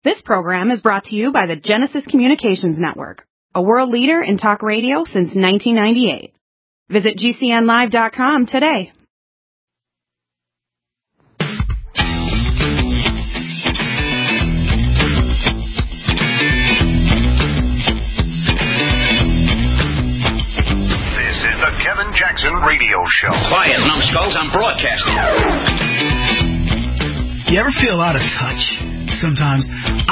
This program is brought to you by the Genesis Communications Network, a world leader in talk radio since 1998. Visit GCNlive.com today. This is the Kevin Jackson Radio Show. Quiet, numbskulls, I'm broadcasting. You ever feel out of touch? Sometimes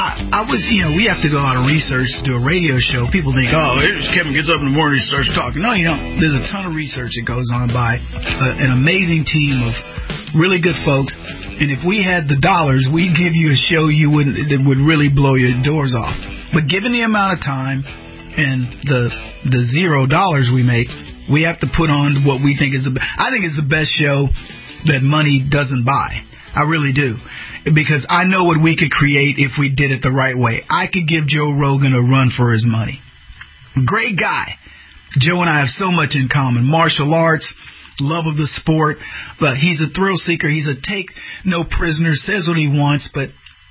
I was, we have to do a lot of research to do a radio show. People think, Kevin gets up in the morning and starts talking. No, you don't. There's a ton of research that goes on by an amazing team of really good folks. And if we had the dollars, we'd give you a show that would really blow your doors off. But given the amount of time and the $0 we make, we have to put on what we think is I think it's the best show that money doesn't buy. I really do. Because I know what we could create if we did it the right way. I could give Joe Rogan a run for his money. Great guy. Joe and I have so much in common. Martial arts, love of the sport. But he's a thrill seeker. He's a take no prisoner, says what he wants. But,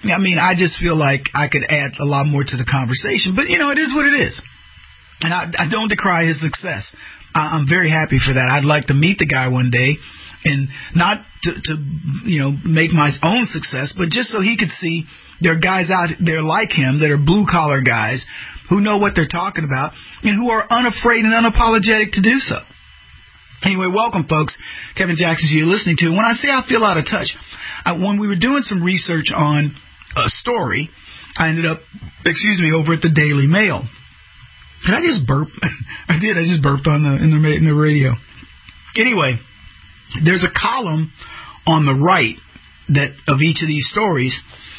I just feel like I could add a lot more to the conversation. But, it is what it is. And I don't decry his success. I'm very happy for that. I'd like to meet the guy one day. And not to make my own success, but just so he could see there are guys out there like him that are blue-collar guys who know what they're talking about and who are unafraid and unapologetic to do so. Anyway, welcome, folks. Kevin Jackson, you're listening to. When I say I feel out of touch, when we were doing some research on a story, I ended up, over at the Daily Mail. Did I just burp? I did. I just burped in the radio. Anyway. There's a column on the right of each of these stories,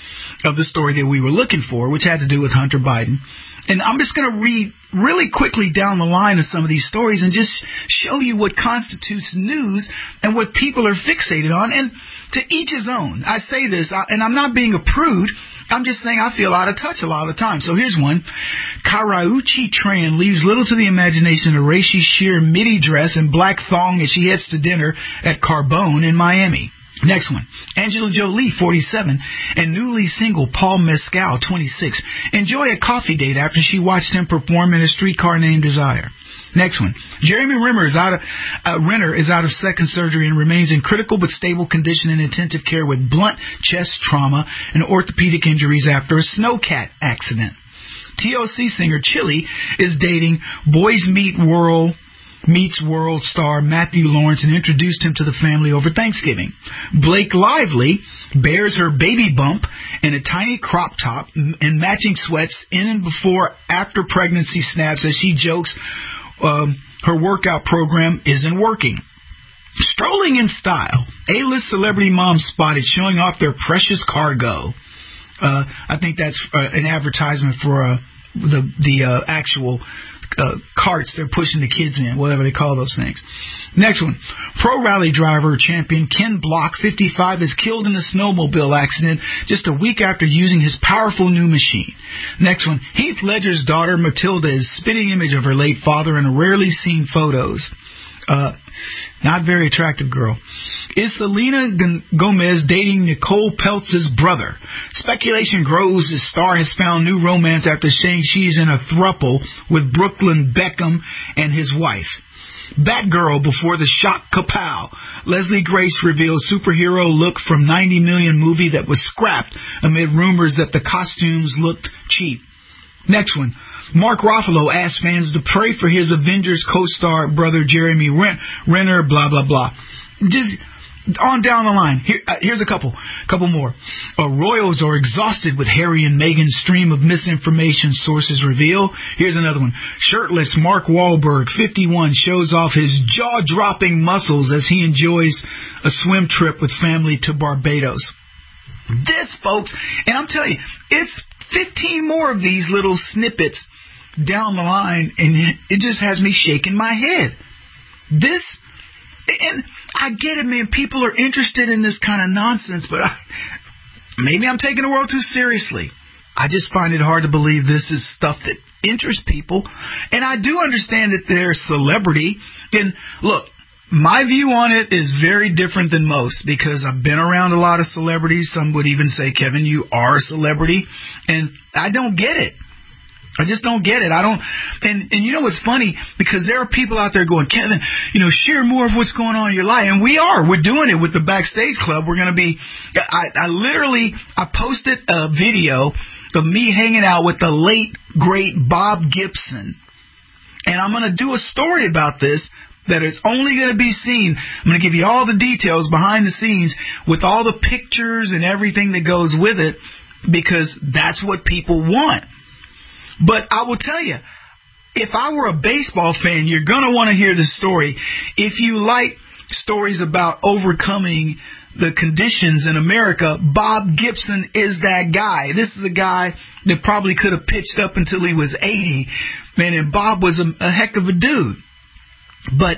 of the story that we were looking for, which had to do with Hunter Biden. And I'm just going to read really quickly down the line of some of these stories and just show you what constitutes news and what people are fixated on. And to each his own. I say this, and I'm not being a prude. I'm just saying I feel out of touch a lot of the time. So here's one. Karauchi Tran leaves little to the imagination of Raishi sheer midi dress and black thong as she heads to dinner at Carbone in Miami. Next one. Angela Jolie, 47, and newly single Paul Mescal, 26, enjoy a coffee date after she watched him perform in A Streetcar Named Desire. Next one. Jeremy Renner is out of second surgery and remains in critical but stable condition in intensive care with blunt chest trauma and orthopedic injuries after a snowcat accident. TLC singer Chili is dating Boys Meets World star Matthew Lawrence and introduced him to the family over Thanksgiving. Blake Lively bears her baby bump in a tiny crop top and matching sweats in and before after pregnancy snaps as she jokes her workout program isn't working. Strolling in style, A-list celebrity moms spotted showing off their precious cargo. I think that's an advertisement for the actual carts they're pushing the kids in, whatever they call those things. Next one. Pro rally driver champion Ken Block, 55, is killed in a snowmobile accident just a week after using his powerful new machine. Next one. Heath Ledger's daughter Matilda is spitting image of her late father in rarely seen photos. Not very attractive girl. Is Selena Gomez dating Nicole Peltz's brother? Speculation grows as Star has found new romance after saying she's in a throuple with Brooklyn Beckham and his wife. Batgirl before the shock kapow. Leslie Grace reveals superhero look from 90 million movie that was scrapped amid rumors that the costumes looked cheap. Next one. Mark Ruffalo asked fans to pray for his Avengers co-star brother Jeremy Renner, blah, blah, blah. Just on down the line. Here's a couple more. Royals are exhausted with Harry and Meghan's stream of misinformation, sources reveal. Here's another one. Shirtless Mark Wahlberg, 51, shows off his jaw-dropping muscles as he enjoys a swim trip with family to Barbados. This, folks, and I'm telling you, it's 15 more of these little snippets down the line, and it just has me shaking my head. This, and I get it, man, people are interested in this kind of nonsense, but maybe I'm taking the world too seriously. I just find it hard to believe this is stuff that interests people, and I do understand that they're celebrity, and look, My view on it is very different than most because I've been around a lot of celebrities. Some would even say, Kevin, you are a celebrity. And I don't get it. I just don't get it. I don't. And you know what's funny? Because there are people out there going, Kevin, share more of what's going on in your life. And we are. We're doing it with the Backstage Club. We're going to be. I posted a video of me hanging out with the late, great Bob Gibson. And I'm going to do a story about this that is only going to be seen. I'm going to give you all the details behind the scenes with all the pictures and everything that goes with it because that's what people want. But I will tell you, if I were a baseball fan, you're going to want to hear this story. If you like stories about overcoming the conditions in America, Bob Gibson is that guy. This is a guy that probably could have pitched up until he was 80. Man, and Bob was a heck of a dude. But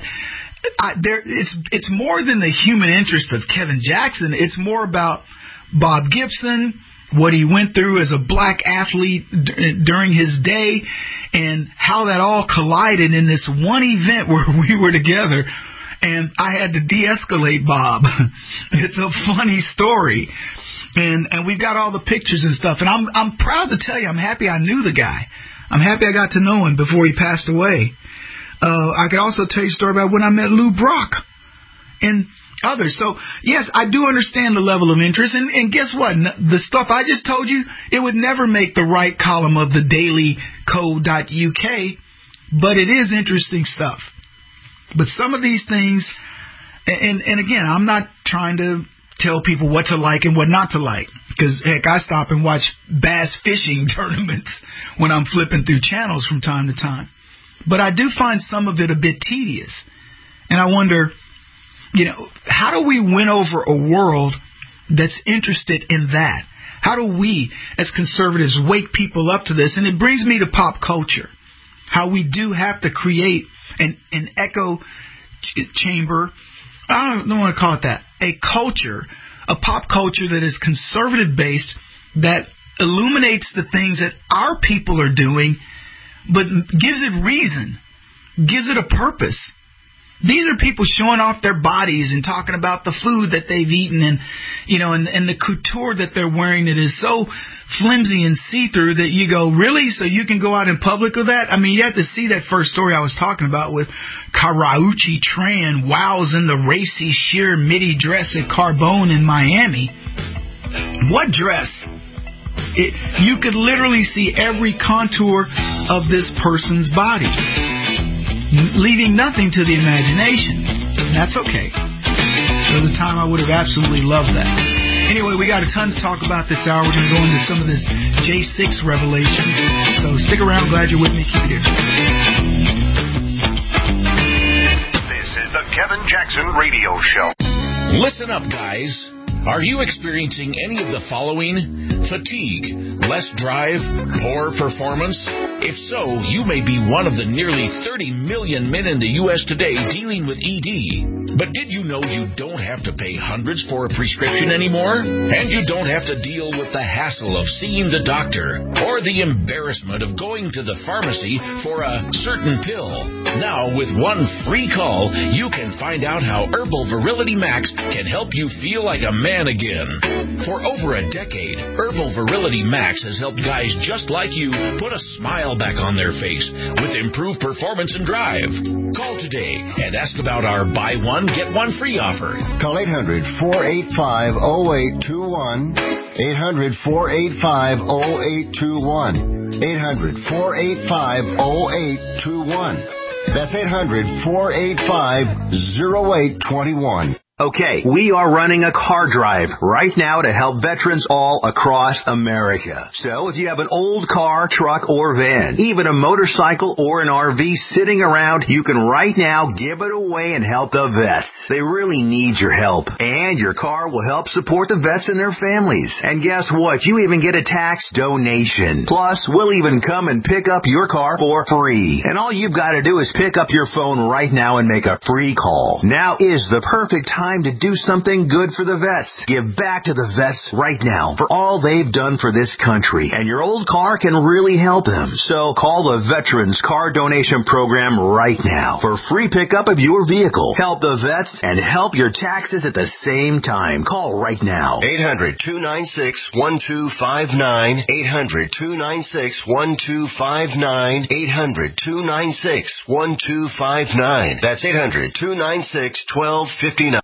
it's more than the human interest of Kevin Jackson. It's more about Bob Gibson, what he went through as a black athlete during his day, and how that all collided in this one event where we were together, and I had to de-escalate Bob. It's a funny story, and we've got all the pictures and stuff, and I'm proud to tell you, I'm happy I knew the guy. I'm happy I got to know him before he passed away. I could also tell you a story about when I met Lou Brock and others. So, yes, I do understand the level of interest. And guess what? The stuff I just told you, it would never make the right column of the dailycode.uk, but it is interesting stuff. But some of these things, and again, I'm not trying to tell people what to like and what not to like. Because, heck, I stop and watch bass fishing tournaments when I'm flipping through channels from time to time. But I do find some of it a bit tedious. And I wonder, how do we win over a world that's interested in that? How do we, as conservatives, wake people up to this? And it brings me to pop culture. How we do have to create an echo chamber. I don't want to call it that. A culture, a pop culture that is conservative-based, that illuminates the things that our people are doing, but gives it reason, gives it a purpose. These are people showing off their bodies and talking about the food that they've eaten and the couture that they're wearing that is so flimsy and see-through that you go, really? So you can go out in public with that? I mean, you have to see that first story I was talking about with Karrueche Tran wows in the racy sheer midi dress at Carbone in Miami. What dress? You could literally see every contour of this person's body, leaving nothing to the imagination. And that's okay. There was a time I would have absolutely loved that. Anyway, we got a ton to talk about this hour. We're going to go into some of this J6 revelation. So stick around. Glad you're with me. Keep it here. This is the Kevin Jackson Radio Show. Listen up, guys. Are you experiencing any of the following? Fatigue, less drive, poor performance? If so, you may be one of the nearly 30 million men in the U.S. today dealing with ED. But did you know you don't have to pay hundreds for a prescription anymore? And you don't have to deal with the hassle of seeing the doctor or the embarrassment of going to the pharmacy for a certain pill. Now, with one free call, you can find out how Herbal Virility Max can help you feel like a man again. For over a decade, Herbal Virility Max has helped guys just like you put a smile back on their face with improved performance and drive. Call today and ask about our buy one, get one free offer. Call 800-485-0821. 800-485-0821. 800-485-0821. That's 800-485-0821. Okay, we are running a car drive right now to help veterans all across America. So if you have an old car, truck, or van, even a motorcycle or an RV sitting around, you can right now give it away and help the vets. They really need your help. And your car will help support the vets and their families. And guess what? You even get a tax donation. Plus, we'll even come and pick up your car for free. And all you've got to do is pick up your phone right now and make a free call. Now is the perfect time time to do something good for the vets. Give back to the vets right now for all they've done for this country, and your old car can really help them. So call the Veterans Car Donation Program right now for free pickup of your vehicle. Help the vets and help your taxes at the same time. Call right now. 800-296-1259. 800-296-1259. 800-296-1259. That's 800-296-1259.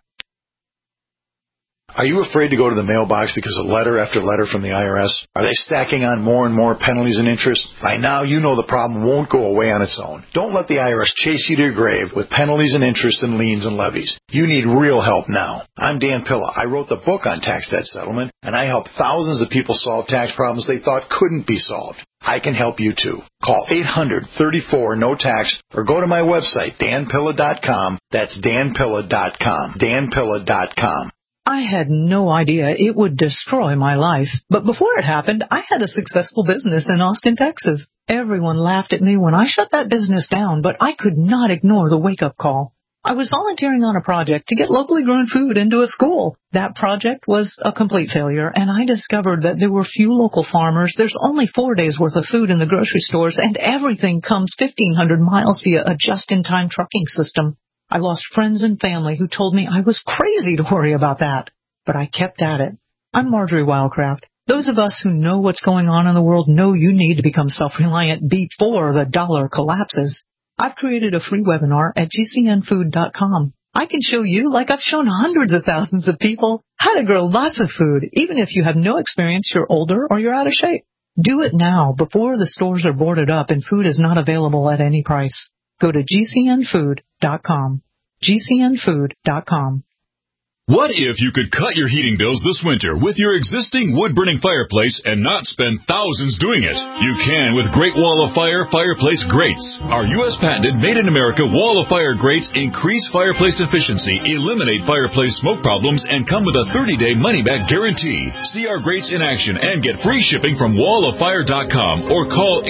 Are you afraid to go to the mailbox because of letter after letter from the IRS? Are they stacking on more and more penalties and interest? By now, you know the problem won't go away on its own. Don't let the IRS chase you to your grave with penalties and interest and liens and levies. You need real help now. I'm Dan Pilla. I wrote the book on tax debt settlement, and I help thousands of people solve tax problems they thought couldn't be solved. I can help you too. Call 800-34-NO-TAX or go to my website, danpilla.com. That's danpilla.com. danpilla.com. I had no idea it would destroy my life. But before it happened, I had a successful business in Austin, Texas. Everyone laughed at me when I shut that business down, but I could not ignore the wake-up call. I was volunteering on a project to get locally grown food into a school. That project was a complete failure, and I discovered that there were few local farmers. There's only 4 days' worth of food in the grocery stores, and everything comes 1,500 miles via a just-in-time trucking system. I lost friends and family who told me I was crazy to worry about that. But I kept at it. I'm Marjorie Wildcraft. Those of us who know what's going on in the world know you need to become self-reliant before the dollar collapses. I've created a free webinar at gcnfood.com. I can show you, like I've shown hundreds of thousands of people, how to grow lots of food, even if you have no experience, you're older, or you're out of shape. Do it now before the stores are boarded up and food is not available at any price. Go to gcnfood.com. gcnfood.com. What if you could cut your heating bills this winter with your existing wood-burning fireplace and not spend thousands doing it? You can with Great Wall of Fire fireplace grates. Our U.S. patented made-in-America Wall of Fire grates increase fireplace efficiency, eliminate fireplace smoke problems, and come with a 30-day money-back guarantee. See our grates in action and get free shipping from walloffire.com or call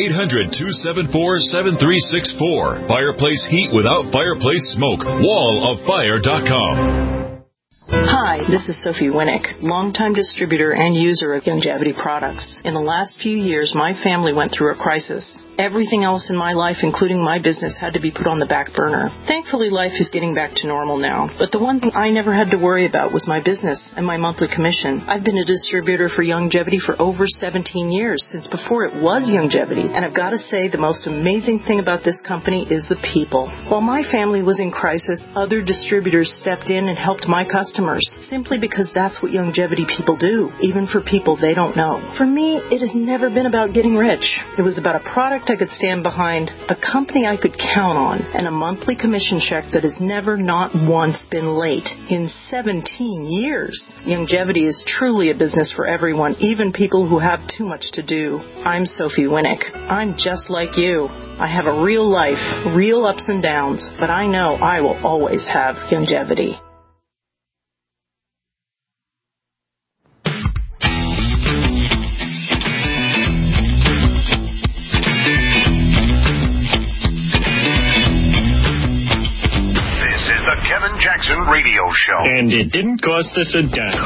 800-274-7364. Fireplace heat without fireplace smoke. walloffire.com. Hi, this is Sophie Winnick, longtime distributor and user of Youngevity products. In the last few years, my family went through a crisis. Everything else in my life, including my business, had to be put on the back burner. Thankfully, life is getting back to normal now. But the one thing I never had to worry about was my business and my monthly commission. I've been a distributor for Youngevity for over 17 years, since before it was Youngevity. And I've got to say, the most amazing thing about this company is the people. While my family was in crisis, other distributors stepped in and helped my customers, simply because that's what Youngevity people do, even for people they don't know. For me, it has never been about getting rich. It was about a product I could stand behind, a company I could count on, and a monthly commission check that has never not once been late in 17 years. Youngevity is truly a business for everyone, even people who have too much to do. I'm Sophie Winnick. I'm just like you. I have a real life, real ups and downs, but I know I will always have Youngevity. Kevin Jackson Radio Show. And it didn't cost us a dime.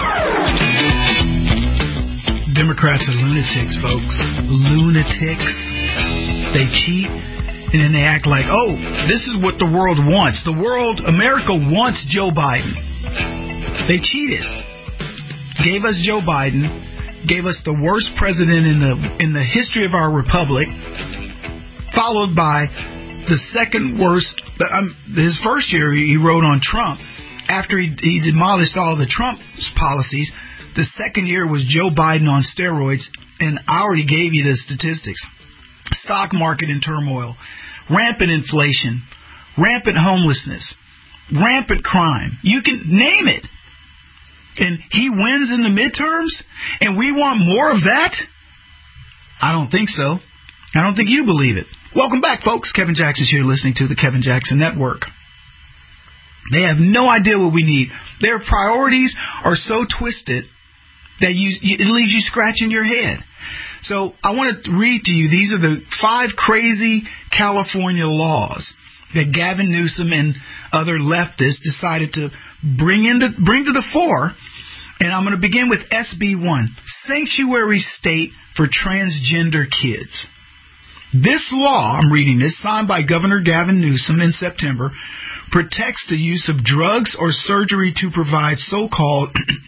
Democrats are lunatics, folks. Lunatics. They cheat, and then they act like, oh, this is what the world wants. America wants Joe Biden. They cheated. Gave us Joe Biden. Gave us the worst president in the history of our republic. Followed by the second worst. His first year, he wrote on Trump. After he demolished all the Trump's policies, the second year was Joe Biden on steroids, and I already gave you the statistics. Stock market in turmoil, rampant inflation, rampant homelessness, rampant crime. You can name it. And he wins in the midterms, and we want more of that? I don't think so. I don't think you believe it. Welcome back, folks. Kevin Jackson's here listening to the Kevin Jackson Network. They have no idea what we need. Their priorities are so twisted that it leaves you scratching your head. So I want to read to you, these are the 5 crazy California laws that Gavin Newsom and other leftists decided to bring to the fore, and I'm going to begin with SB1, Sanctuary State for Transgender Kids. This law, I'm reading this, signed by Governor Gavin Newsom in September, protects the use of drugs or surgery to provide so-called,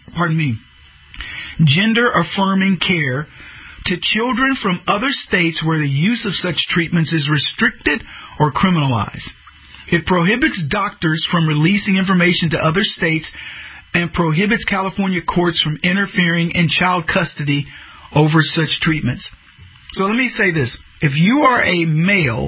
gender-affirming care to children from other states where the use of such treatments is restricted or criminalized. It prohibits doctors from releasing information to other states and prohibits California courts from interfering in child custody over such treatments. So let me say this. If you are a male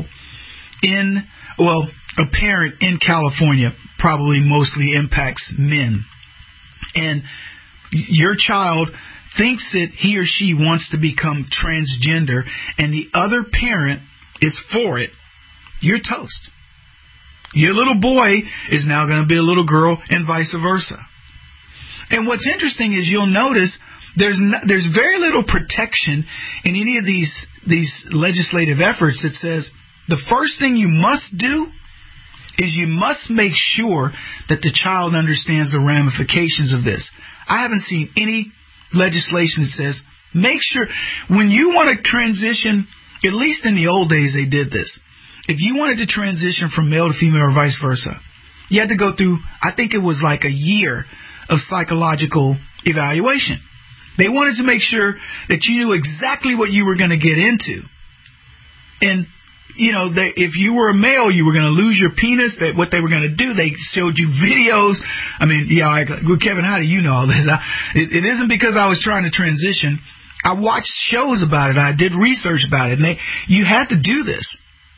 a parent in California probably mostly impacts men, and your child thinks that he or she wants to become transgender and the other parent is for it, you're toast. Your little boy is now going to be a little girl and vice versa. And what's interesting is you'll notice there's very little protection in any of these legislative efforts that says the first thing you must do is you must make sure that the child understands the ramifications of this. I haven't seen any legislation that says make sure when you want to transition, at least in the old days they did this. If you wanted to transition from male to female or vice versa, you had to go through, I think it was like a year of psychological evaluation. They wanted to make sure that you knew exactly what you were going to get into. And, if you were a male, you were going to lose your penis. That what they were going to do, they showed you videos. I mean, Kevin, how do you know all this? It isn't because I was trying to transition. I watched shows about it. I did research about it. And you had to do this.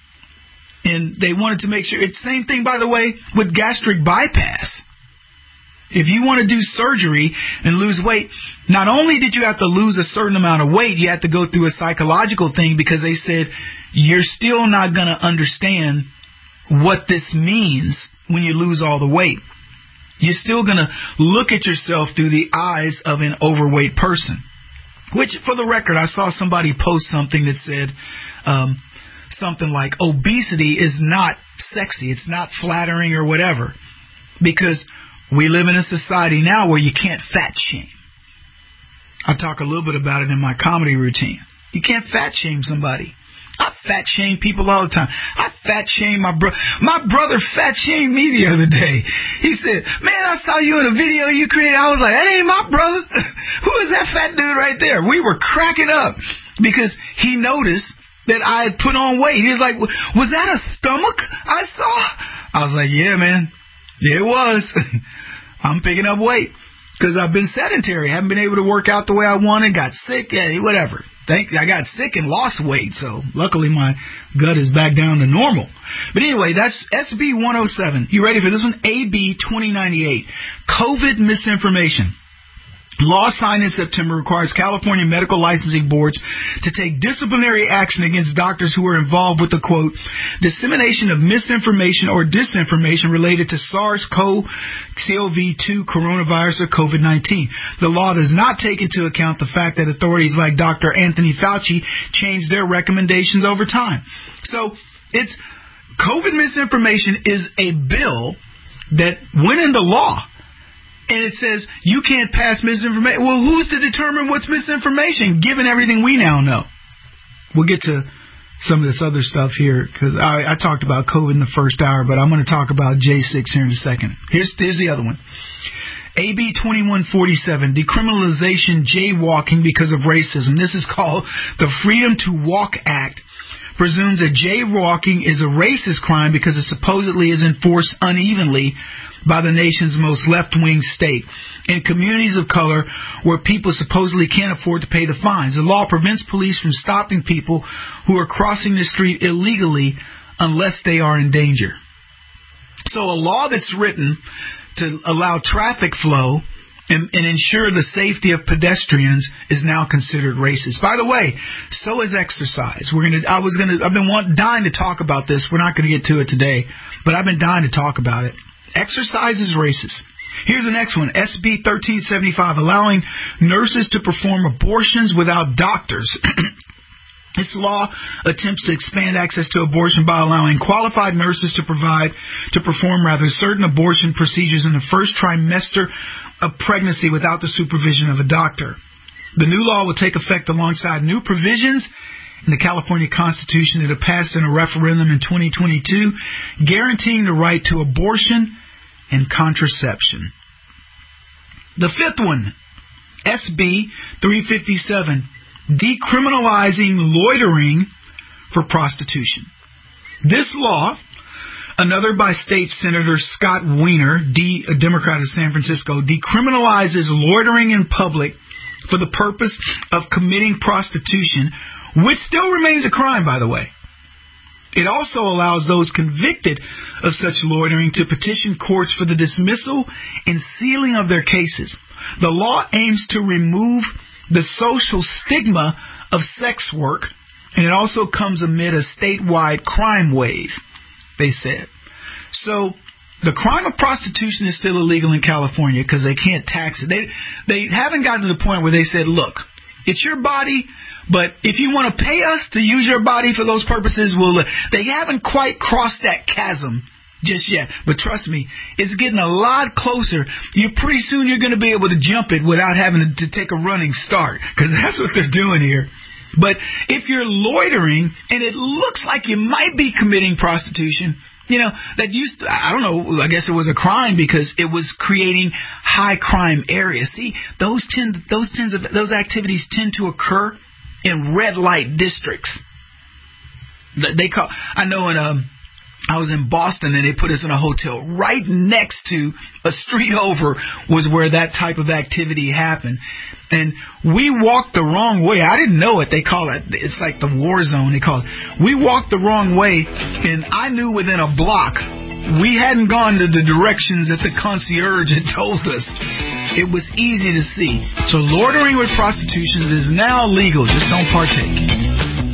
And they wanted to make sure. It's the same thing, by the way, with gastric bypass. If you want to do surgery and lose weight, not only did you have to lose a certain amount of weight, you had to go through a psychological thing because they said you're still not going to understand what this means when you lose all the weight. You're still going to look at yourself through the eyes of an overweight person. Which, for the record, I saw somebody post something that said something like obesity is not sexy, it's not flattering or whatever, because we live in a society now where you can't fat shame. I talk a little bit about it in my comedy routine. You can't fat shame somebody. I fat shame people all the time. I fat shame my brother. My brother fat shamed me the other day. He said, man, I saw you in a video you created. I was like, that ain't my brother. Who is that fat dude right there? We were cracking up because he noticed that I had put on weight. He was like, was that a stomach I saw? I was like, yeah, man. Yeah, it was. I'm picking up weight because I've been sedentary. Haven't been able to work out the way I wanted. Got sick. Yeah, whatever. I got sick and lost weight. So luckily my gut is back down to normal. But anyway, that's SB 107. You ready for this one? AB 2098. COVID misinformation. Law signed in September requires California medical licensing boards to take disciplinary action against doctors who are involved with the, quote, dissemination of misinformation or disinformation related to SARS-CoV-2 coronavirus or COVID-19. The law does not take into account the fact that authorities like Dr. Anthony Fauci changed their recommendations over time. So it's COVID misinformation is a bill that went into law. And it says you can't pass misinformation. Well, who's to determine what's misinformation, given everything we now know? We'll get to some of this other stuff here, because I talked about COVID in the first hour, but I'm going to talk about J6 here in a second. Here's the other one. AB 2147, decriminalization jaywalking because of racism. This is called the Freedom to Walk Act. Presumes that jaywalking is a racist crime because it supposedly is enforced unevenly by the nation's most left-wing state in communities of color where people supposedly can't afford to pay the fines. The law prevents police from stopping people who are crossing the street illegally unless they are in danger. So a law that's written to allow traffic flow and ensure the safety of pedestrians is now considered racist. By the way, so is exercise. I've been dying to talk about this. We're not going to get to it today, but I've been dying to talk about it. Exercise is racist. Here's the next one, SB 1375, allowing nurses to perform abortions without doctors. This law attempts to expand access to abortion by allowing qualified nurses to perform certain abortion procedures in the first trimester of pregnancy without the supervision of a doctor. The new law will take effect alongside new provisions in the California Constitution that have passed in a referendum in 2022, guaranteeing the right to abortion and contraception. The fifth one, SB 357, decriminalizing loitering for prostitution. This law, another by State Senator Scott Wiener, a Democrat of San Francisco, decriminalizes loitering in public for the purpose of committing prostitution, which still remains a crime, by the way. It also allows those convicted of such loitering to petition courts for the dismissal and sealing of their cases. The law aims to remove the social stigma of sex work, and it also comes amid a statewide crime wave, they said. So the crime of prostitution is still illegal in California because they can't tax it. They haven't gotten to the point where they said, look, it's your body, but if you want to pay us to use your body for those purposes, they haven't quite crossed that chasm just yet. But trust me, it's getting a lot closer. Pretty soon you're going to be able to jump it without having to take a running start, because that's what they're doing here. But if you're loitering and it looks like you might be committing prostitution, that used to, I don't know, I guess it was a crime because it was creating high crime areas. See, those activities tend to occur in red light districts. I know I was in Boston and they put us in a hotel right next to a street over was where that type of activity happened. And we walked the wrong way. I didn't know it. They call it, it's like the war zone, they call it. We walked the wrong way, and I knew within a block we hadn't gone to the directions that the concierge had told us. It was easy to see. So loitering with prostitutions is now legal. Just don't partake.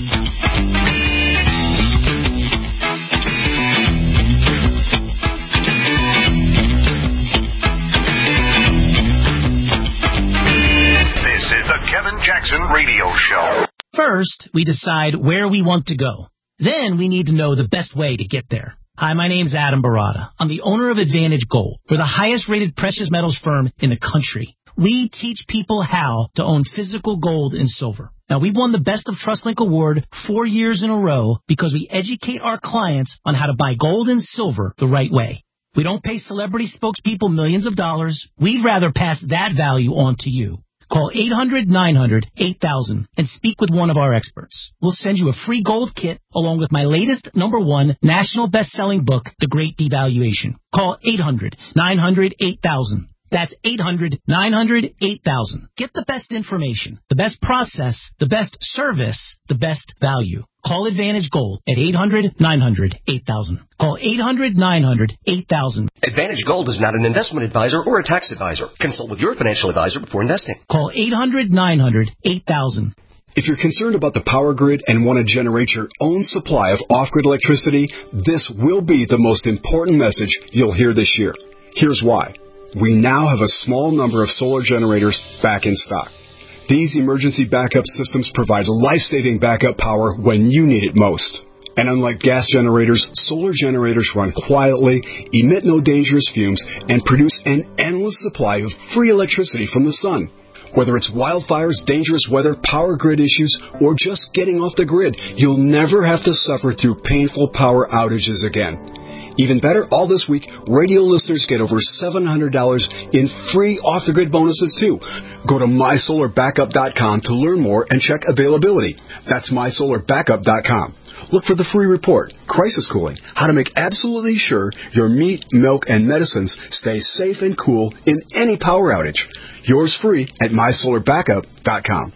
Kevin Jackson Radio Show. First, we decide where we want to go. Then we need to know the best way to get there. Hi, my name's Adam Barada. I'm the owner of Advantage Gold. We're the highest rated precious metals firm in the country. We teach people how to own physical gold and silver. Now, we've won the Best of TrustLink Award 4 years in a row because we educate our clients on how to buy gold and silver the right way. We don't pay celebrity spokespeople millions of dollars. We'd rather pass that value on to you. Call 800-900-8000 and speak with one of our experts. We'll send you a free gold kit along with my latest #1 national best-selling book, The Great Devaluation. Call 800-900-8000. That's 800-900-8000. Get the best information, the best process, the best service, the best value. Call Advantage Gold at 800-900-8000. Call 800-900-8000. Advantage Gold is not an investment advisor or a tax advisor. Consult with your financial advisor before investing. Call 800-900-8000. If you're concerned about the power grid and want to generate your own supply of off-grid electricity, this will be the most important message you'll hear this year. Here's why. We now have a small number of solar generators back in stock. These emergency backup systems provide life-saving backup power when you need it most. And unlike gas generators, solar generators run quietly, emit no dangerous fumes, and produce an endless supply of free electricity from the sun. Whether it's wildfires, dangerous weather, power grid issues, or just getting off the grid, you'll never have to suffer through painful power outages again. Even better, all this week, radio listeners get over $700 in free off-the-grid bonuses, too. Go to mysolarbackup.com to learn more and check availability. That's mysolarbackup.com. Look for the free report, Crisis Cooling, how to make absolutely sure your meat, milk, and medicines stay safe and cool in any power outage. Yours free at mysolarbackup.com.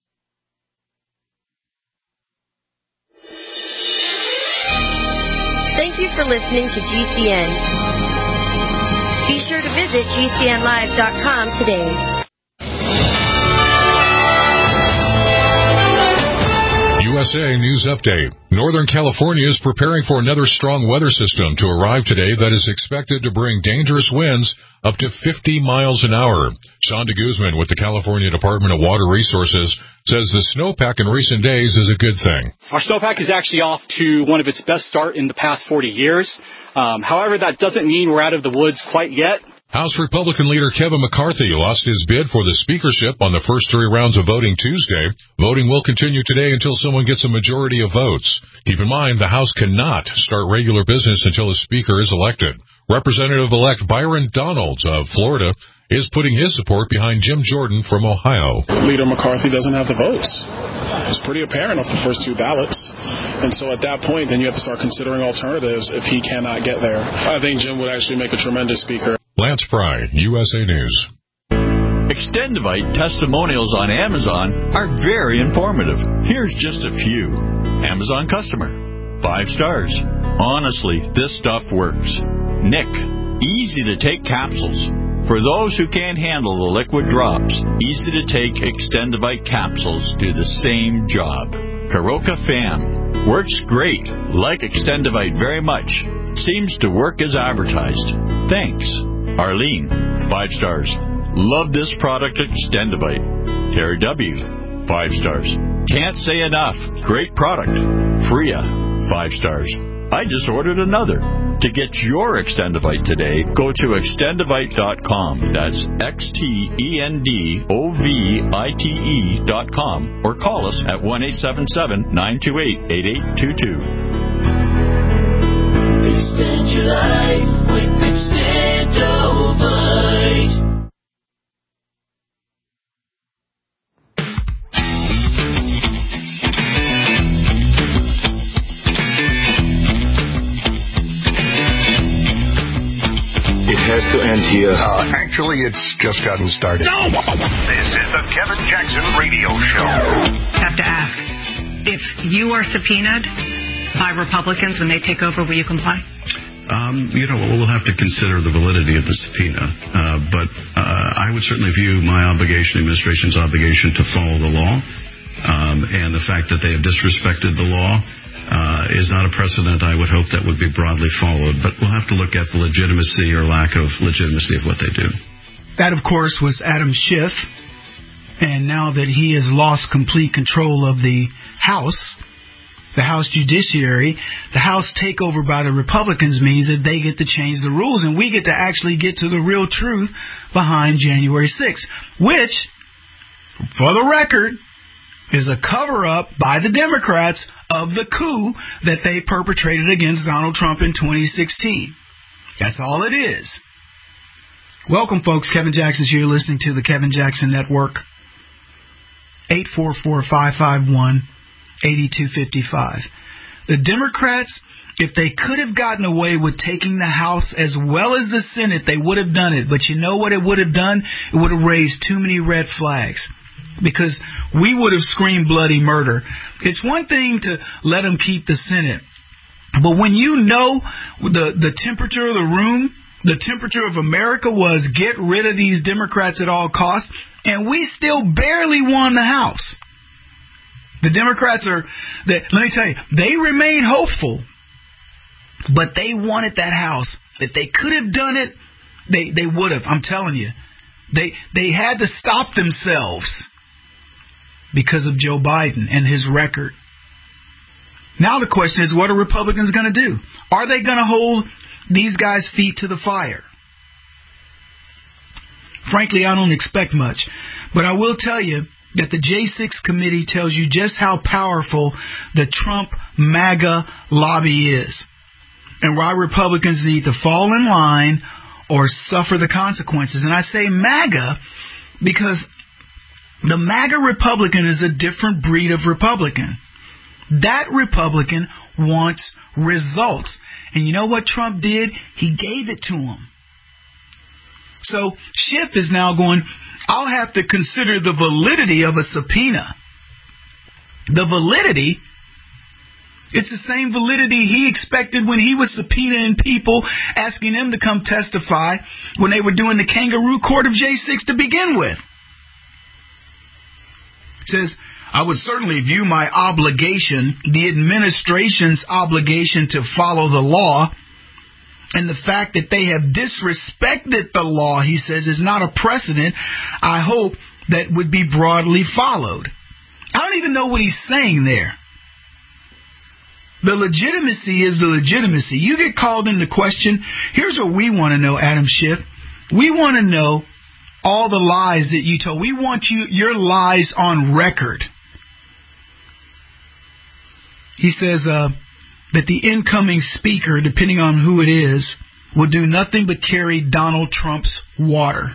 Thank you for listening to GCN. Be sure to visit GCNlive.com today. U.S. USA News Update. Northern California is preparing for another strong weather system to arrive today that is expected to bring dangerous winds up to 50 miles an hour. Sean de Guzman with the California Department of Water Resources says the snowpack in recent days is a good thing. Our snowpack is actually off to one of its best start in the past 40 years. However, that doesn't mean we're out of the woods quite yet. House Republican leader Kevin McCarthy lost his bid for the speakership on the first 3 rounds of voting Tuesday. Voting will continue today until someone gets a majority of votes. Keep in mind, the House cannot start regular business until a speaker is elected. Representative-elect Byron Donalds of Florida is putting his support behind Jim Jordan from Ohio. Leader McCarthy doesn't have the votes. It's pretty apparent off the first 2 ballots. And so at that point, then you have to start considering alternatives if he cannot get there. I think Jim would actually make a tremendous speaker. Lance Pry, USA News. Extendivite testimonials on Amazon are very informative. Here's just a few. Amazon customer. 5 stars. Honestly, this stuff works. Nick. Easy to take capsules. For those who can't handle the liquid drops, easy to take Extendivite capsules do the same job. Karoka Fam. Works great. Like Extendivite very much. Seems to work as advertised. Thanks. Arlene, 5 stars. Love this product, Extendivite. Terry W, 5 stars. Can't say enough. Great product. Freya, 5 stars. I just ordered another. To get your Extendivite today, go to extendivite.com. That's XTENDOVITE.com or call us at 1-877-928-8822. Extend your life with Extendovite. It has to end here. Actually, it's just gotten started. No! This is the Kevin Jackson Radio Show. I have to ask, if you are subpoenaed by Republicans when they take over, will you comply? We'll have to consider the validity of the subpoena. But I would certainly view my obligation, the administration's obligation, to follow the law. And the fact that they have disrespected the law is not a precedent I would hope that would be broadly followed. But we'll have to look at the legitimacy or lack of legitimacy of what they do. That, of course, was Adam Schiff. And now that he has lost complete control of the House Judiciary, the House takeover by the Republicans means that they get to change the rules, and we get to actually get to the real truth behind January 6th, which, for the record, is a cover-up by the Democrats of the coup that they perpetrated against Donald Trump in 2016. That's all it is. Welcome, folks. Kevin Jackson's here, listening to the Kevin Jackson Network. 844-551-8255. The Democrats, if they could have gotten away with taking the House as well as the Senate, they would have done it. But you know what it would have done? It would have raised too many red flags, because we would have screamed bloody murder. It's one thing to let them keep the Senate, but when you know the temperature of the room, the temperature of America was get rid of these Democrats at all costs, and we still barely won the House. The Democrats let me tell you, they remain hopeful, but they wanted that House. If they could have done it, they would have. I'm telling you. They had to stop themselves because of Joe Biden and his record. Now the question is, what are Republicans going to do? Are they going to hold these guys' feet to the fire? Frankly, I don't expect much. But I will tell you that the J6 committee tells you just how powerful the Trump MAGA lobby is, and why Republicans need to fall in line or suffer the consequences. And I say MAGA because the MAGA Republican is a different breed of Republican. That Republican wants results. And you know what Trump did? He gave it to him. So Schiff is now going, I'll have to consider the validity of a subpoena. The validity, it's the same validity he expected when he was subpoenaing people, asking them to come testify when they were doing the kangaroo court of J6 to begin with. It says, I would certainly view my obligation, the administration's obligation to follow the law, and the fact that they have disrespected the law, he says, is not a precedent, I hope, that would be broadly followed. I don't even know what he's saying there. The legitimacy is the legitimacy. You get called into question. Here's what we want to know, Adam Schiff. We want to know all the lies that you told. We want your lies on record. He says that the incoming speaker, depending on who it is, will do nothing but carry Donald Trump's water.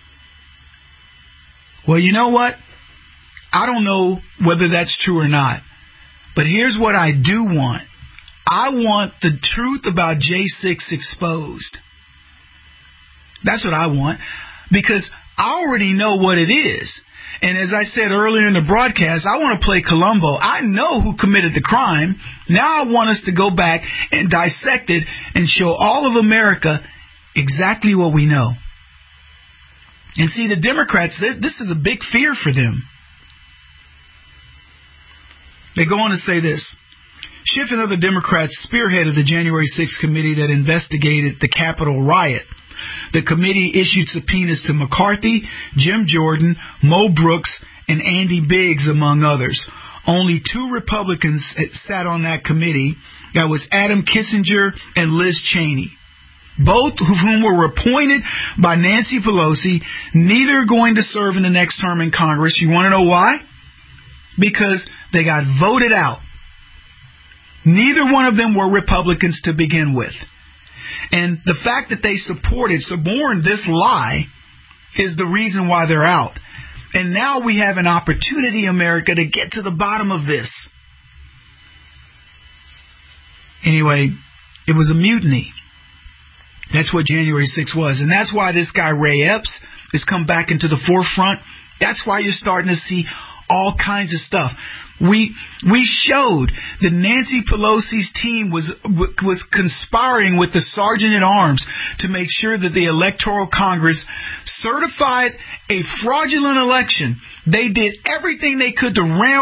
Well, you know what? I don't know whether that's true or not. But here's what I do want. I want the truth about J6 exposed. That's what I want. Because I already know what it is. And as I said earlier in the broadcast, I want to play Columbo. I know who committed the crime. Now I want us to go back and dissect it and show all of America exactly what we know. And see, the Democrats, this is a big fear for them. They go on to say this. Schiff and other Democrats spearheaded the January 6th committee that investigated the Capitol riot. The committee issued subpoenas to McCarthy, Jim Jordan, Mo Brooks, and Andy Biggs, among others. Only 2 Republicans sat on that committee. That was Adam Kinzinger and Liz Cheney, both of whom were appointed by Nancy Pelosi, neither going to serve in the next term in Congress. You want to know why? Because they got voted out. Neither one of them were Republicans to begin with. And the fact that they suborned this lie is the reason why they're out. And now we have an opportunity, America, to get to the bottom of this. Anyway, it was a mutiny. That's what January 6th was. And that's why this guy, Ray Epps, has come back into the forefront. That's why you're starting to see all kinds of stuff. We showed that Nancy Pelosi's team was conspiring with the Sergeant-at-Arms to make sure that the Electoral Congress certified a fraudulent election. They did everything they could to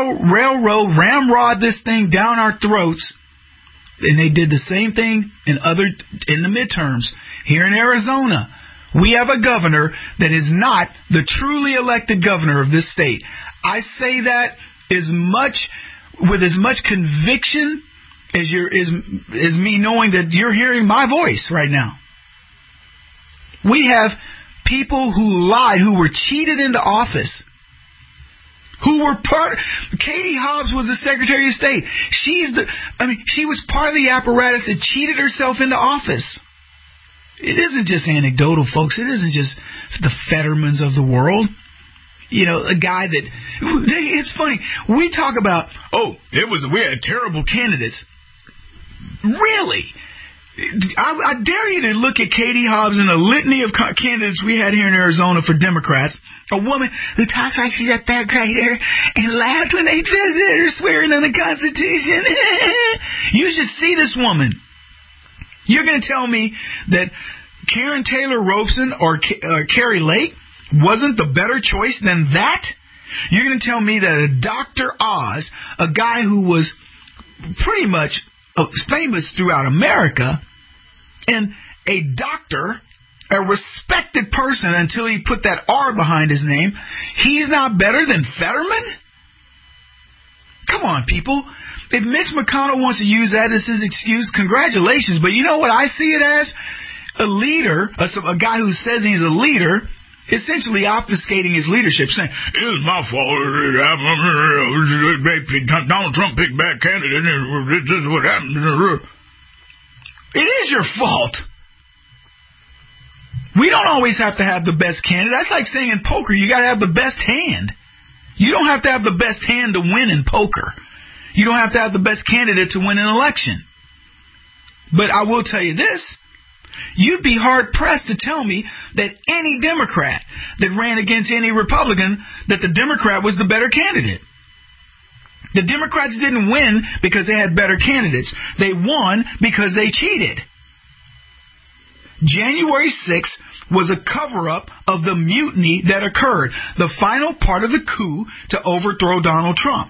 ramrod this thing down our throats. And they did the same thing in the midterms. Here in Arizona, we have a governor that is not the truly elected governor of this state. I say that with as much conviction as me knowing that you're hearing my voice right now. We have people who lied, who were cheated into office, who were Katie Hobbs was the Secretary of State. She was part of the apparatus that cheated herself into office. It isn't just anecdotal, folks. It isn't just the Fettermans of the world. You know, a guy that, it's funny, we talk about, we had terrible candidates. Really? I dare you to look at Katie Hobbs and a litany of candidates we had here in Arizona for Democrats. A woman who talks like she's a third grader and laughed when they did her swearing on the Constitution. You should see this woman. You're going to tell me that Karen Taylor Robeson or Carrie Lake wasn't the better choice than that? You're going to tell me that a Dr. Oz, a guy who was pretty much famous throughout America, and a doctor, a respected person until he put that R behind his name, he's not better than Fetterman? Come on, people. If Mitch McConnell wants to use that as his excuse, congratulations. But you know what I see it as? A leader, a guy who says he's a leader, essentially obfuscating his leadership, saying, it was my fault. Donald Trump picked bad candidate. This is what happened. It is your fault. We don't always have to have the best candidate. That's like saying in poker, you got to have the best hand. You don't have to have the best hand to win in poker. You don't have to have the best candidate to win an election. But I will tell you this. You'd be hard-pressed to tell me that any Democrat that ran against any Republican, that the Democrat was the better candidate. The Democrats didn't win because they had better candidates. They won because they cheated. January 6th was a cover-up of the mutiny that occurred, the final part of the coup to overthrow Donald Trump.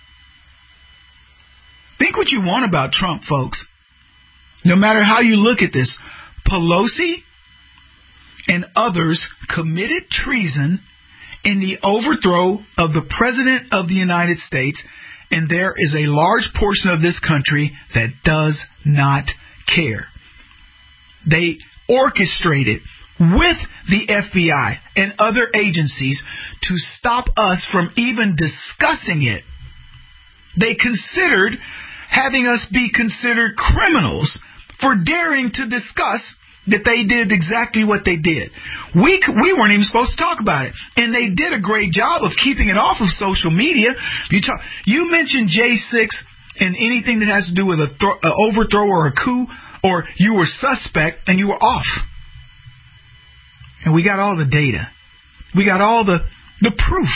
Think what you want about Trump, folks. No matter how you look at this, Pelosi and others committed treason in the overthrow of the President of the United States, and there is a large portion of this country that does not care. They orchestrated with the FBI and other agencies to stop us from even discussing it. They considered having us be considered criminals for daring to discuss that they did exactly what they did. We weren't even supposed to talk about it. And they did a great job of keeping it off of social media. You mentioned J6 and anything that has to do with an overthrow or a coup, or you were suspect and you were off. And we got all the data. We got all the proof.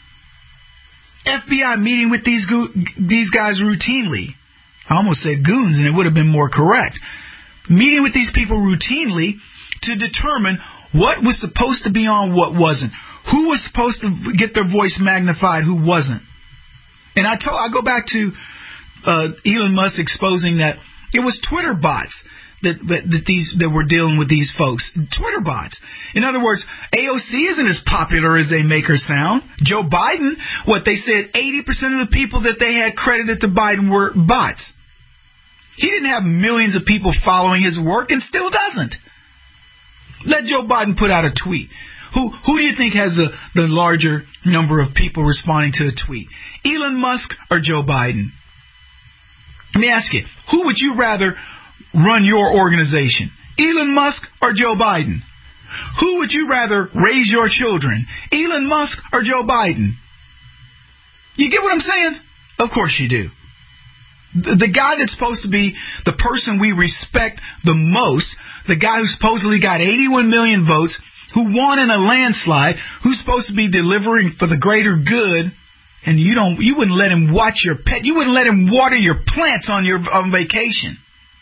FBI meeting with these guys routinely. I almost said goons, and it would have been more correct. Meeting with these people routinely to determine what was supposed to be on, what wasn't. Who was supposed to get their voice magnified, who wasn't. And I go back to Elon Musk exposing that it was Twitter bots that were dealing with these folks. Twitter bots. In other words, AOC isn't as popular as they make her sound. Joe Biden, they said 80% of the people that they had credited to Biden were bots. He didn't have millions of people following his work and still doesn't. Let Joe Biden put out a tweet. Who do you think has the larger number of people responding to a tweet? Elon Musk or Joe Biden? Let me ask you, who would you rather run your organization? Elon Musk or Joe Biden? Who would you rather raise your children? Elon Musk or Joe Biden? You get what I'm saying? Of course you do. The guy that's supposed to be the person we respect the most, the guy who supposedly got 81 million votes, who won in a landslide, who's supposed to be delivering for the greater good, and you wouldn't let him watch your pet, you wouldn't let him water your plants on vacation.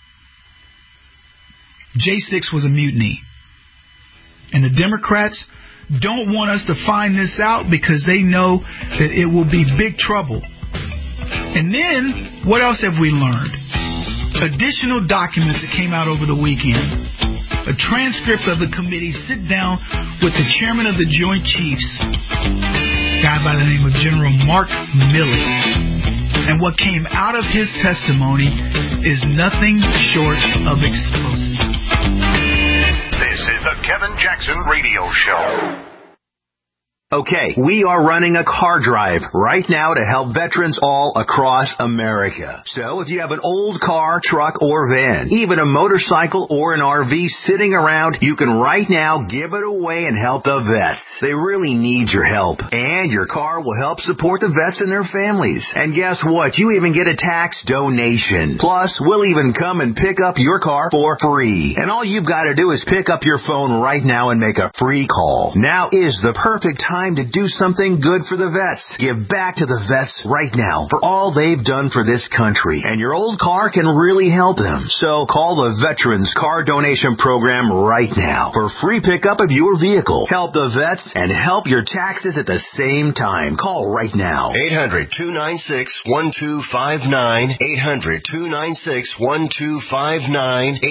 J6 was a mutiny. And the Democrats don't want us to find this out because they know that it will be big trouble. And then, what else have we learned? Additional documents that came out over the weekend. A transcript of the committee sit down with the chairman of the Joint Chiefs, a guy by the name of General Mark Milley. And what came out of his testimony is nothing short of explosive. This is the Kevin Jackson Radio Show. Okay, we are running a car drive right now to help veterans all across America. So if you have an old car, truck, or van, even a motorcycle or an RV sitting around, you can right now give it away and help the vets. They really need your help. And your car will help support the vets and their families. And guess what? You even get a tax donation. Plus, we'll even come and pick up your car for free. And all you've got to do is pick up your phone right now and make a free call. Now is the perfect time to do something good for the vets. Give back to the vets right now for all they've done for this country. And your old car can really help them. So call the Veterans Car Donation Program right now for free pickup of your vehicle. Help the vets and help your taxes at the same time. Call right now. 800-296-1259. 800-296-1259.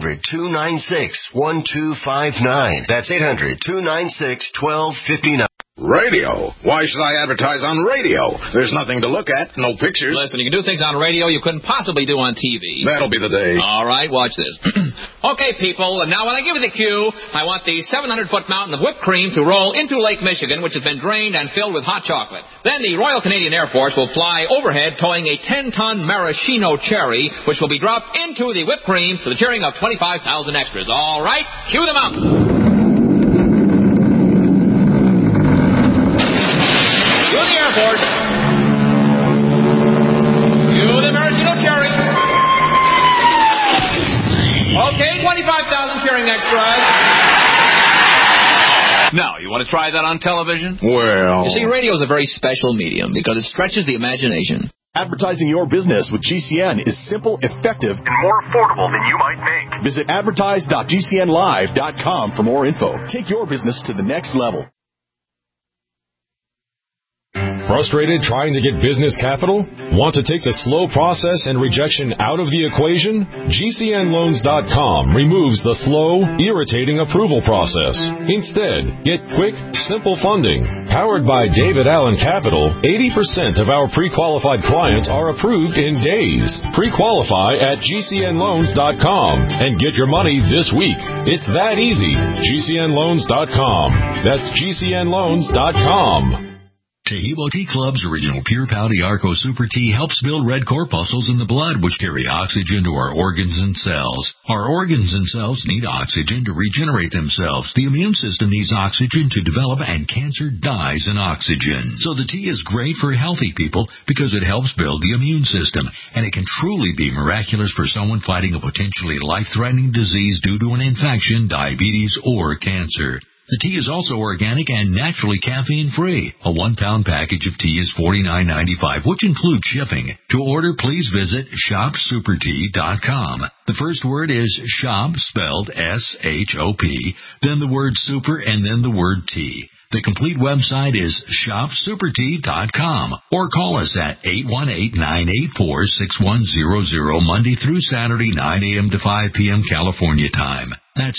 800-296-1259. That's 800-296-1259. Radio? Why should I advertise on radio? There's nothing to look at, no pictures. Listen, you can do things on radio you couldn't possibly do on TV. That'll be the day. All right, watch this. Okay, people, and now when I give you the cue, I want the 700-foot mountain of whipped cream to roll into Lake Michigan, which has been drained and filled with hot chocolate. Then the Royal Canadian Air Force will fly overhead towing a 10-ton maraschino cherry, which will be dropped into the whipped cream to the cheering of 25,000 extras. All right, cue the mountain. Force. You the maraschino cherry. Okay, 25,000 cheering extras. Now, you want to try that on television? Well... You see, radio is a very special medium because it stretches the imagination. Advertising your business with GCN is simple, effective, and more affordable than you might think. Visit advertise.gcnlive.com for more info. Take your business to the next level. Frustrated trying to get business capital? Want to take the slow process and rejection out of the equation? GCNloans.com removes the slow, irritating approval process. Instead, get quick, simple funding. Powered by David Allen Capital, 80% of our pre-qualified clients are approved in days. Pre-qualify at GCNloans.com and get your money this week. It's that easy. GCNloans.com. That's GCNloans.com. Taheebo Tea Club's original Pure Pau D'Arco Super Tea helps build red corpuscles in the blood, which carry oxygen to our organs and cells. Our organs and cells need oxygen to regenerate themselves. The immune system needs oxygen to develop, and cancer dies in oxygen. So the tea is great for healthy people because it helps build the immune system, and it can truly be miraculous for someone fighting a potentially life-threatening disease due to an infection, diabetes, or cancer. The tea is also organic and naturally caffeine-free. A 1-pound package of tea is $49.95, which includes shipping. To order, please visit shopsupertea.com. The first word is shop, spelled S-H-O-P, then the word super, and then the word tea. The complete website is shopsupertea.com, or call us at 818-984-6100 Monday through Saturday, 9 a.m. to 5 p.m. California time. That's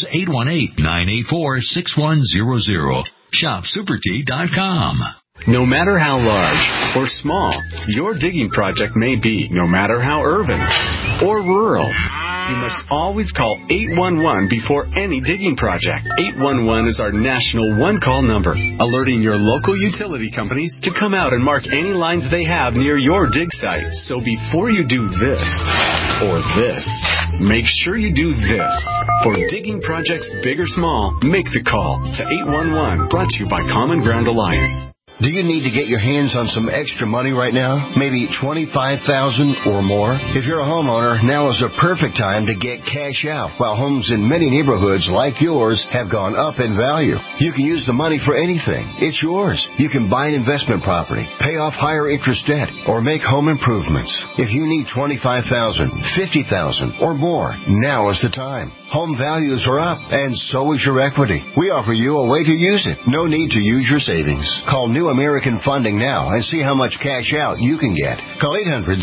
818-984-6100. Shopsupertea.com. No matter how large or small your digging project may be, no matter how urban or rural, you must always call 811 before any digging project. 811 is our national one-call number, alerting your local utility companies to come out and mark any lines they have near your dig site. So before you do this or this, make sure you do this. For digging projects big or small, make the call to 811, brought to you by Common Ground Alliance. Do you need to get your hands on some extra money right now? Maybe $25,000 or more? If you're a homeowner, now is the perfect time to get cash out. While homes in many neighborhoods like yours have gone up in value, you can use the money for anything. It's yours. You can buy an investment property, pay off higher interest debt, or make home improvements. If you need $25,000, $50,000 or more, now is the time. Home values are up, and so is your equity. We offer you a way to use it. No need to use your savings. Call New American Funding now and see how much cash out you can get. Call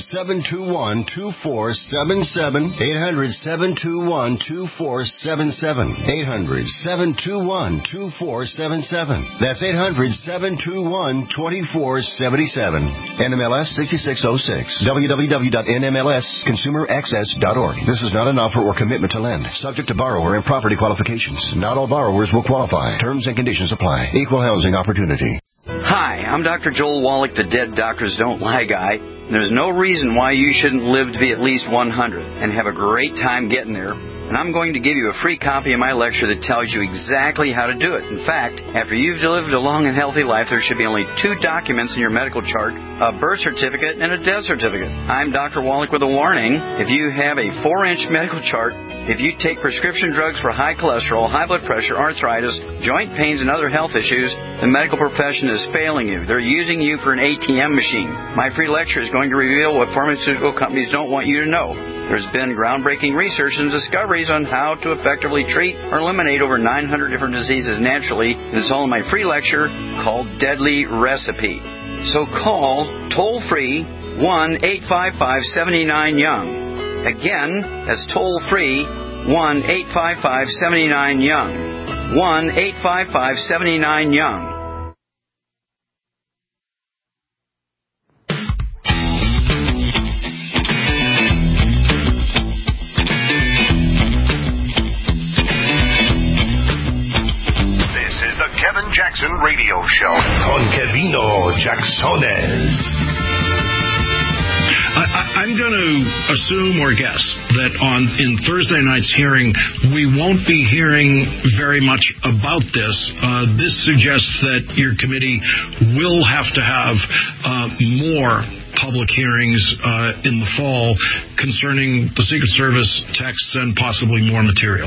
800-721-2477. 800-721-2477. 800-721-2477. That's 800-721-2477. NMLS 6606. www.nmlsconsumeraccess.org. This is not an offer or commitment to lend. Subject to borrower and property qualifications. Not all borrowers will qualify. Terms and conditions apply. Equal housing opportunity. Hi, I'm Dr. Joel Wallach, the Dead Doctors Don't Lie guy. There's no reason why you shouldn't live to be at least 100 and have a great time getting there. And I'm going to give you a free copy of my lecture that tells you exactly how to do it. In fact, after you've lived a long and healthy life, there should be only 2 documents in your medical chart, a birth certificate and a death certificate. I'm Dr. Wallach with a warning. If you have a 4-inch medical chart, if you take prescription drugs for high cholesterol, high blood pressure, arthritis, joint pains, and other health issues, the medical profession is failing you. They're using you for an ATM machine. My free lecture is going to reveal what pharmaceutical companies don't want you to know. There's been groundbreaking research and discoveries on how to effectively treat or eliminate over 900 different diseases naturally. And it's all in my free lecture called Deadly Recipe. So call toll-free 1-855-79-YOUNG. Again, that's toll-free 1-855-79-YOUNG. 1-855-79-YOUNG. Kevin Jackson Radio Show con Kevino Jacksones. I'm going to assume or guess that in Thursday night's hearing, we won't be hearing very much about this. This suggests that your committee will have to have more public hearings in the fall concerning the Secret Service texts and possibly more material.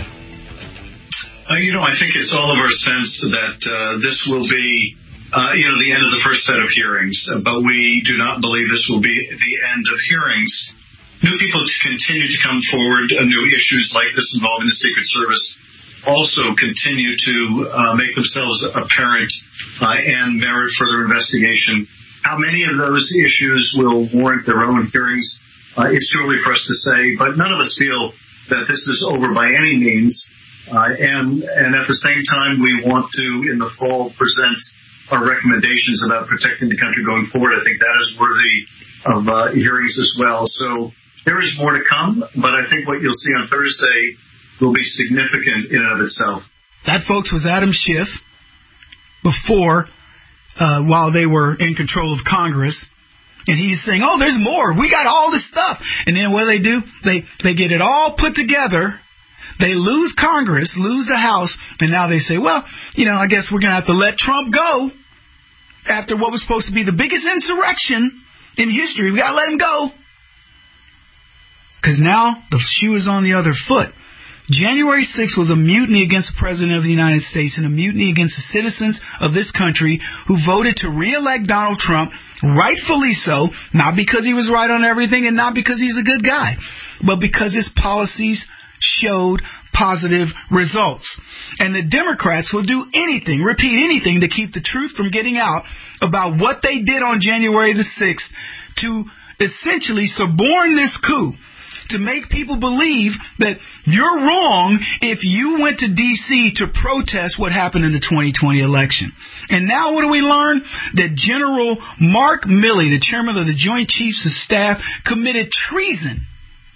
I think it's all of our sense that this will be, the end of the first set of hearings, but we do not believe this will be the end of hearings new people continue to come forward, new issues like this involving the Secret Service also continue to make themselves apparent and merit further investigation. How many of those issues will warrant their own hearings? It's too early for us to say, but none of us feel that this is over by any means. And at the same time, we want to, in the fall, present our recommendations about protecting the country going forward. I think that is worthy of hearings as well. So there is more to come, but I think what you'll see on Thursday will be significant in and of itself. That, folks, was Adam Schiff before, while they were in control of Congress. And he's saying, oh, there's more. We got all this stuff. And then what do? They get it all put together. They lose Congress, lose the House, and now they say, well, I guess we're going to have to let Trump go after what was supposed to be the biggest insurrection in history. We got to let him go. Because now the shoe is on the other foot. January 6th was a mutiny against the President of the United States and a mutiny against the citizens of this country who voted to re-elect Donald Trump, rightfully so, not because he was right on everything and not because he's a good guy, but because his policies showed positive results. And the Democrats will do anything, repeat anything, to keep the truth from getting out about what they did on January the 6th to essentially suborn this coup, to make people believe that you're wrong if you went to D.C. to protest what happened in the 2020 election. And now what do we learn? That General Mark Milley, the chairman of the Joint Chiefs of Staff, committed treason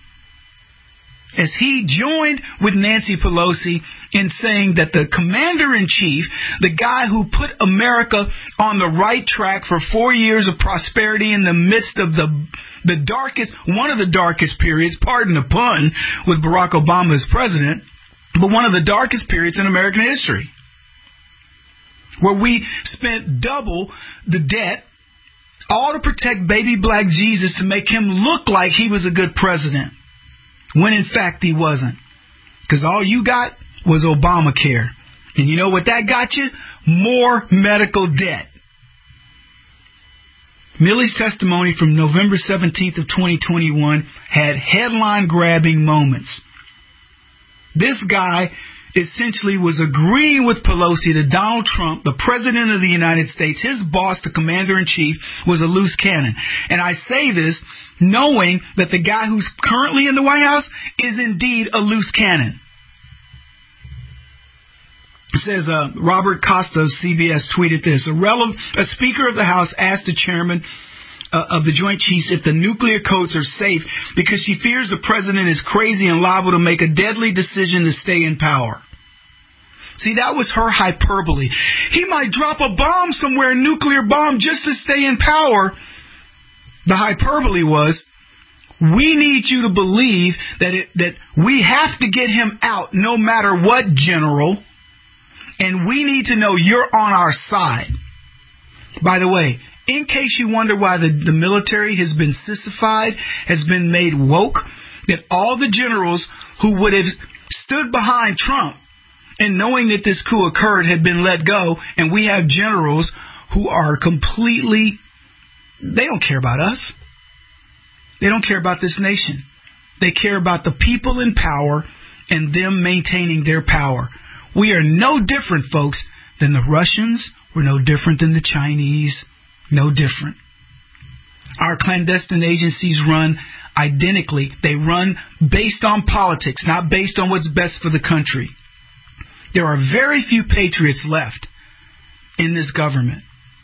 as he joined with Nancy Pelosi in saying that the commander-in-chief, the guy who put America on the right track for 4 years of prosperity in the midst of the darkest, one of the darkest periods, pardon the pun, with Barack Obama as president, but one of the darkest periods in American history, where we spent double the debt, all to protect baby black Jesus, to make him look like he was a good president, when in fact he wasn't. Because all you got was Obamacare. And you know what that got you? More medical debt. Milley's testimony from November 17th of 2021 had headline-grabbing moments. This guy essentially was agreeing with Pelosi that Donald Trump, the President of the United States, his boss, the Commander-in-Chief, was a loose cannon. And I say this knowing that the guy who's currently in the White House is indeed a loose cannon. It says, Robert Costa of CBS tweeted this. A Speaker of the House asked the chairman of the Joint Chiefs if the nuclear codes are safe because she fears the president is crazy and liable to make a deadly decision to stay in power. See, that was her hyperbole. He might drop a bomb somewhere, a nuclear bomb, just to stay in power. The hyperbole was, we need you to believe that we have to get him out no matter what, General. And we need to know you're on our side. By the way, in case you wonder why the military has been sissified, has been made woke, that all the generals who would have stood behind Trump and knowing that this coup occurred had been let go, and we have generals who are completely, they don't care about us. They don't care about this nation. They care about the people in power and them maintaining their power. We are no different, folks, than the Russians. We're no different than the Chinese. No different. Our clandestine agencies run identically. They run based on politics, not based on what's best for the country. There are very few patriots left in this government.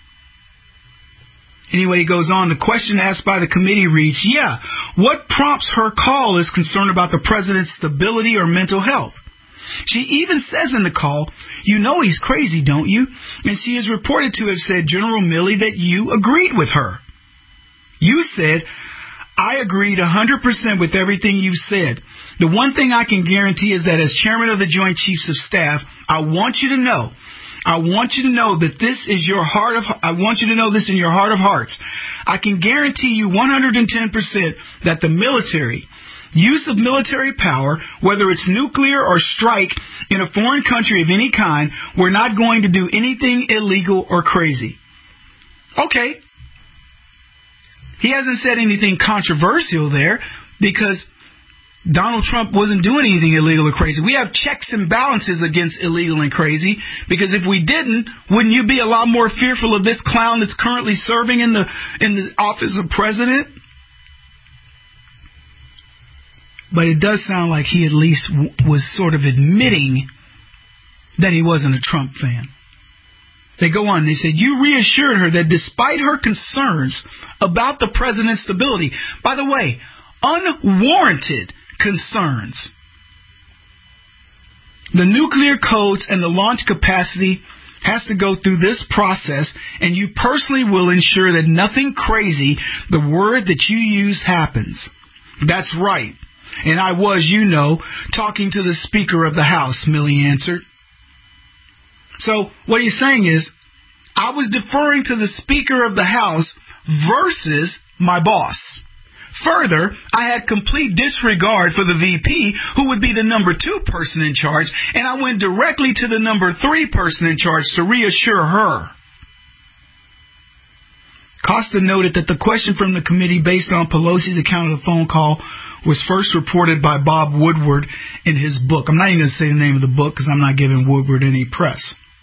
Anyway, he goes on. The question asked by the committee reads, what prompts her call is concerned about the president's stability or mental health. She even says in the call, you know he's crazy, don't you? And she is reported to have said, General Milley, that you agreed with her. You said, I agreed 100% with everything you said. The one thing I can guarantee is that as chairman of the Joint Chiefs of Staff, I want you to know that this is your heart of, I want you to know this in your heart of hearts. I can guarantee you 110% that the military, use of military power, whether it's nuclear or strike in a foreign country of any kind, we're not going to do anything illegal or crazy. Okay. He hasn't said anything controversial there, because Donald Trump wasn't doing anything illegal or crazy. We have checks and balances against illegal and crazy, because if we didn't, wouldn't you be a lot more fearful of this clown that's currently serving in the office of president? But it does sound like he at least was sort of admitting that he wasn't a Trump fan. They go on. They said, you reassured her that despite her concerns about the president's stability, by the way, unwarranted concerns, the nuclear codes and the launch capacity has to go through this process, and you personally will ensure that nothing crazy, the word that you used, happens. That's right. And I was, talking to the Speaker of the House, Milley answered. So what he's saying is, I was deferring to the Speaker of the House versus my boss. Further, I had complete disregard for the VP, who would be the number 2 person in charge, and I went directly to the number 3 person in charge to reassure her. Costa noted that the question from the committee based on Pelosi's account of the phone call was first reported by Bob Woodward in his book. I'm not even going to say the name of the book because I'm not giving Woodward any press.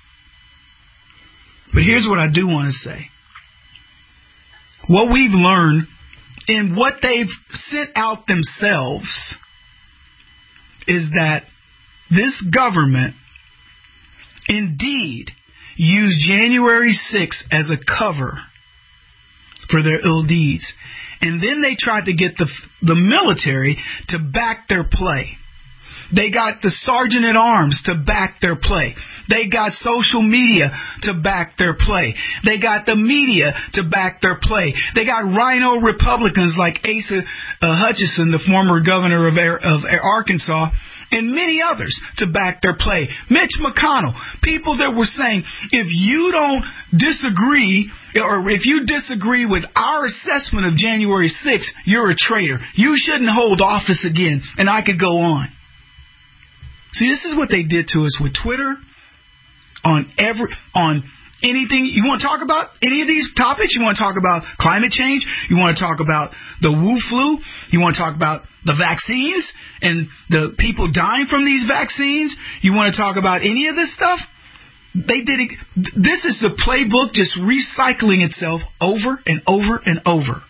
But here's what I do want to say. What we've learned in what they've sent out themselves is that this government indeed used January 6th as a cover for their ill deeds. And then they tried to get the military to back their play. They got the sergeant at arms to back their play. They got social media to back their play. They got the media to back their play. They got rhino Republicans like Asa Hutchinson, the former governor of Arkansas, and many others to back their play. Mitch McConnell, people that were saying, if you don't disagree, or if you disagree with our assessment of January 6th, you're a traitor. You shouldn't hold office again. And I could go on. See, this is what they did to us with Twitter, on anything. You want to talk about any of these topics? You want to talk about climate change? You want to talk about the Wu flu? You want to talk about the vaccines and the people dying from these vaccines? You want to talk about any of this stuff? They did it. This is the playbook just recycling itself over and over and over.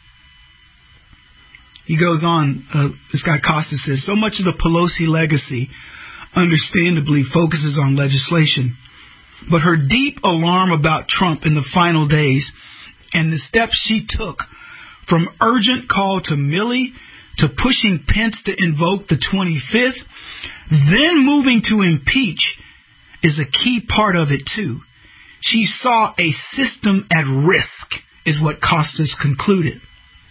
He goes on, this guy Costa says, so much of the Pelosi legacy understandably focuses on legislation, but her deep alarm about Trump in the final days and the steps she took, from urgent call to Milley to pushing Pence to invoke the 25th, then moving to impeach, is a key part of it too. She saw a system at risk, is what Costas concluded.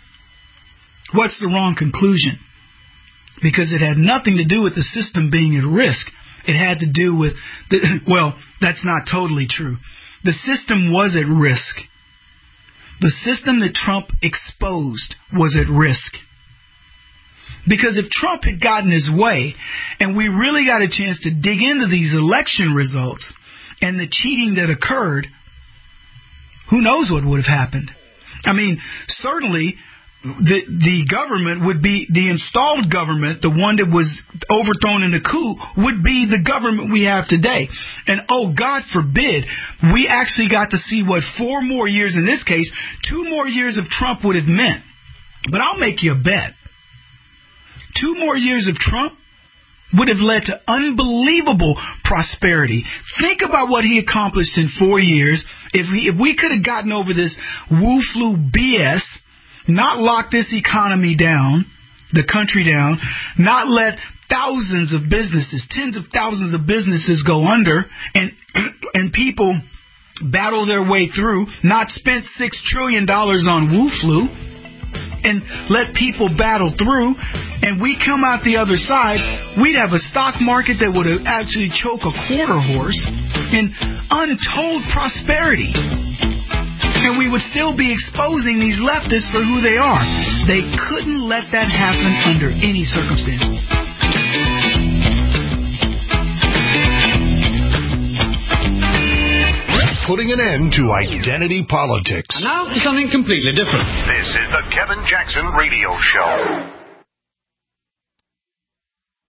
What's the wrong conclusion? Because it had nothing to do with the system being at risk. It had to do with, well, that's not totally true. The system was at risk. The system that Trump exposed was at risk. Because if Trump had gotten his way, and we really got a chance to dig into these election results and the cheating that occurred, who knows what would have happened? I mean, certainly the government would be, the installed government, the one that was overthrown in the coup, would be the government we have today. And oh, God forbid, we actually got to see what 4 more years, in this case, 2 more years of Trump would have meant. But I'll make you a bet. 2 more years of Trump would have led to unbelievable prosperity. Think about what he accomplished in 4 years. If we could have gotten over this Wu flu BS, not lock this economy down, the country down, not let thousands of businesses, tens of thousands of businesses go under, and people battle their way through, not spent $6 trillion on Wu flu, and let people battle through, and we come out the other side, we'd have a stock market that would actually choke a quarter horse in untold prosperity. And we would still be exposing these leftists for who they are. They couldn't let that happen under any circumstances. Putting an end to identity politics. And now for something completely different. This is the Kevin Jackson Radio Show.